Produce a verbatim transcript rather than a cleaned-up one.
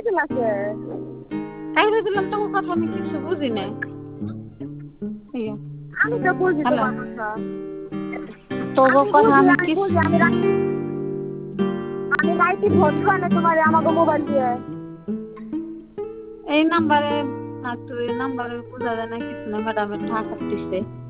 দিলাকে কাইরে দিলাম তোমার কথা আমি কিছু বুঝি না। ইয়া আমি তো বুঝি হ্যালো, তোমার কথা। তোর আমি কথা বুঝি আমি আমি কিছু বুঝি আমি রা- আমি রাইতে ভোট খাওয়ানো তোমার আমাকে মোবাইল দিয়ে। এই নাম্বারে আর তুই এই নাম্বারে বোঝা যায় না কিছু না, ম্যাডামের টাকা দিছে।